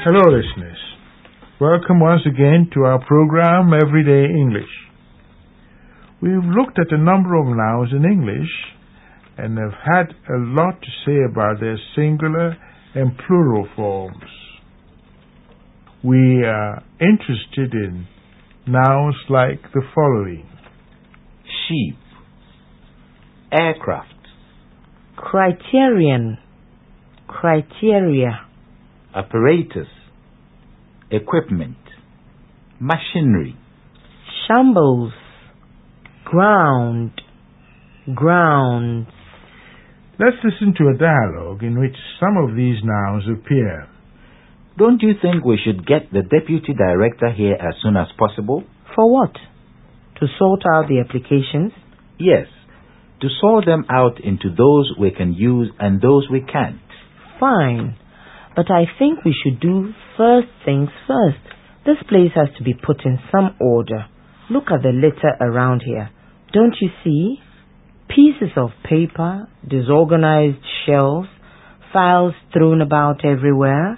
Hello, listeners. Welcome once again to our program, Everyday English. We've looked at a number of nouns in English and have had a lot to say about their singular and plural forms. We are interested in nouns like the following: sheep, aircraft, criterion, criteria, apparatus, equipment, machinery, shambles, ground, grounds. Let's listen to a dialogue in which some of these nouns appear. Don't you think we should get the deputy director here as soon as possible? For what? To sort out the applications? Yes, to sort them out into those we can use and those we can't. Fine, but I think we should do first things first. This place has to be put in some order. Look at the litter around here. Don't you see? Pieces of paper, disorganized shelves, files thrown about everywhere.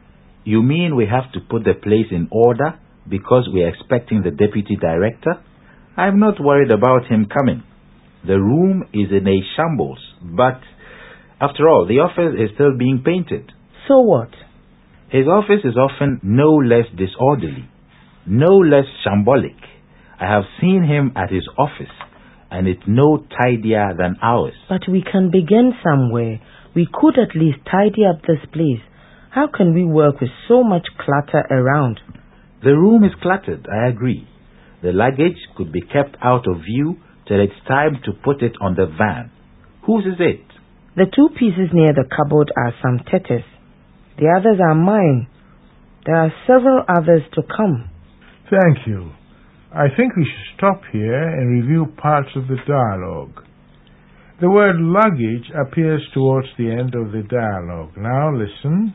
You mean we have to put the place in order because we are expecting the deputy director? I'm not worried about him coming. The room is in a shambles, but after all, the office is still being painted. So what? His office is often no less disorderly, no less shambolic. I have seen him at his office, and it's no tidier than ours. But we can begin somewhere. We could at least tidy up this place. How can we work with so much clutter around? The room is cluttered, I agree. The luggage could be kept out of view till it's time to put it on the van. Whose is it? The two pieces near the cupboard are some tetters. The others are mine. There are several others to come. Thank you. I think we should stop here and review parts of the dialogue. The word luggage appears towards the end of the dialogue. Now listen.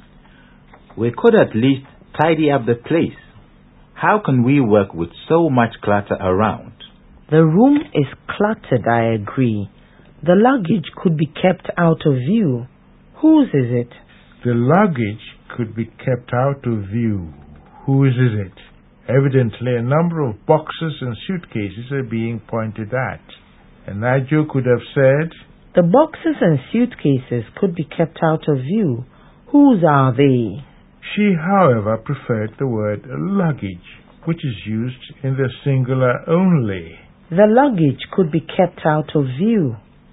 We could at least tidy up the place. How can we work with so much clutter around? The room is cluttered, I agree. The luggage could be kept out of view. Whose is it? The luggage could be kept out of view. Whose is it? Evidently, a number of boxes and suitcases are being pointed at. And Nigel could have said, the boxes and suitcases could be kept out of view. Whose are they? She, however, preferred the word luggage, which is used in the singular only. The luggage could be kept out of view.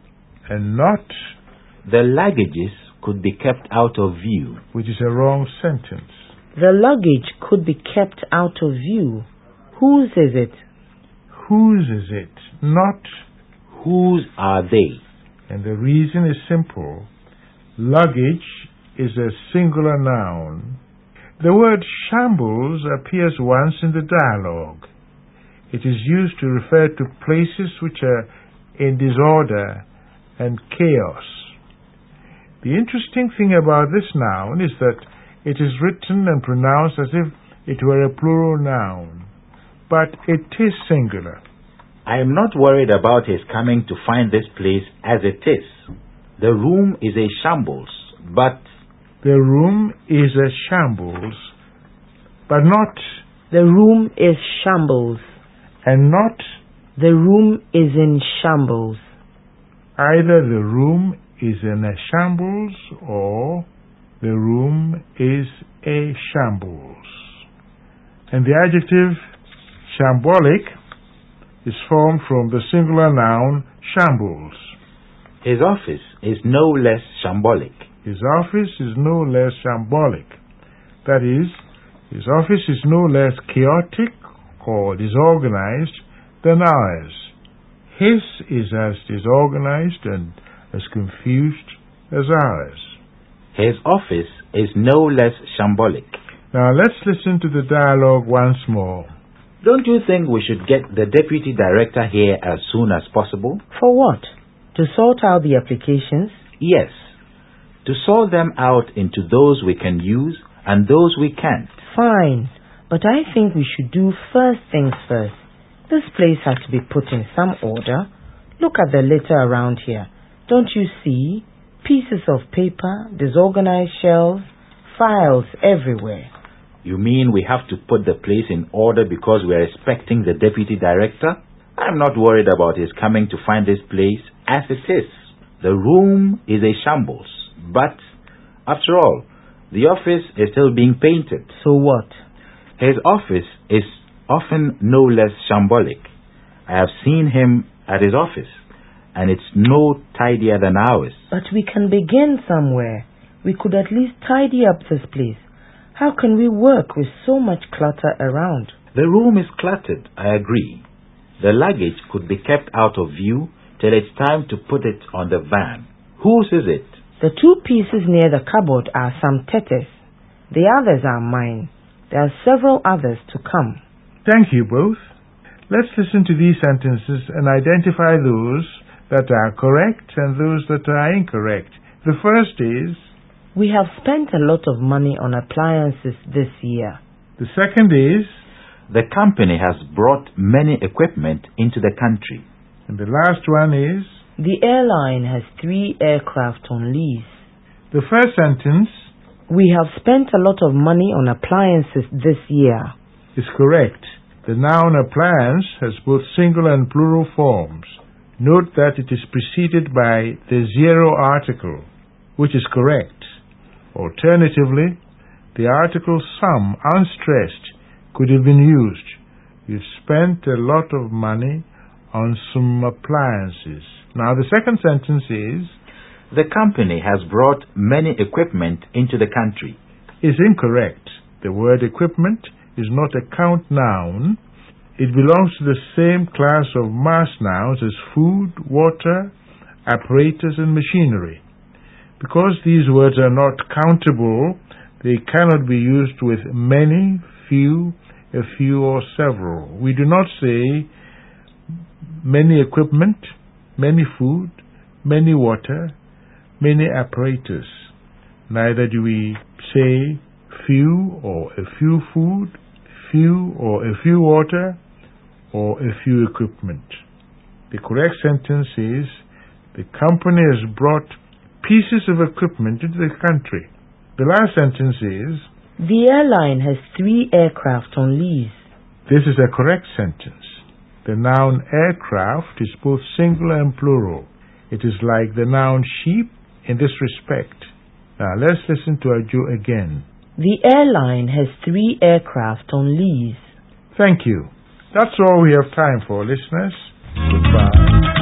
And not the luggages could be kept out of view, which is a wrong sentence. The luggage could be kept out of view. Whose is it? Whose is it? Not whose are they? And the reason is simple. Luggage is a singular noun. The word shambles appears once in the dialogue. It is used to refer to places which are in disorder and chaos. The interesting thing about this noun is that it is written and pronounced as if it were a plural noun, but it is singular. I am not worried about his coming to find this place as it is. The room is a shambles, but the room is a shambles, but not the room is shambles, and not the room is in shambles. Either the room is in a shambles or the room is a shambles. And the adjective shambolic is formed from the singular noun shambles. His office is no less shambolic. His office is no less shambolic. That is, his office is no less chaotic or disorganized than ours. His is as disorganized and as confused as ours. His office is no less shambolic. Now let's listen to the dialogue once more. Don't you think we should get the deputy director here as soon as possible? For what? To sort out the applications? Yes. To sort them out into those we can use and those we can't. Fine. But I think we should do first things first. This place has to be put in some order. Look at the litter around here. Don't you see? Pieces of paper, disorganized shelves, files everywhere. You mean we have to put the place in order because we are expecting the deputy director? I'm not worried about his coming to find this place as it is. The room is a shambles, but after all, the office is still being painted. So what? His office is often no less shambolic. I have seen him at his office, and it's no tidier than ours. But we can begin somewhere. We could at least tidy up this place. How can we work with so much clutter around? The room is cluttered, I agree. The luggage could be kept out of view till it's time to put it on the van. Whose is it? The 2 pieces near the cupboard are some Tete's. The others are mine. There are several others to come. Thank you both. Let's listen to these sentences and identify those that are correct and those that are incorrect. The first is, we have spent a lot of money on appliances this year. The second is, the company has brought many equipment into the country. And the last one is, the airline has 3 aircraft on lease. The first sentence, we have spent a lot of money on appliances this year, is correct. The noun appliance has both singular and plural forms. Note that it is preceded by the zero article, which is correct. Alternatively, the article some, unstressed, could have been used. You've spent a lot of money on some appliances. Now the second sentence is, the company has brought many equipment into the country. Is incorrect. The word equipment is not a count noun. It belongs to the same class of mass nouns as food, water, apparatus, and machinery. Because these words are not countable, they cannot be used with many, few, a few, or several. We do not say many equipment, many food, many water, many apparatus. Neither do we say few or a few food, few or a few water, or a few equipment. The correct sentence is, the company has brought pieces of equipment into the country. The last sentence is, the airline has 3 aircraft on lease. This is a correct sentence. The noun aircraft is both singular and plural. It is like the noun sheep in this respect. Now let's listen to Ajo again. The airline has 3 aircraft on lease. Thank you. That's all we have time for, listeners. Goodbye.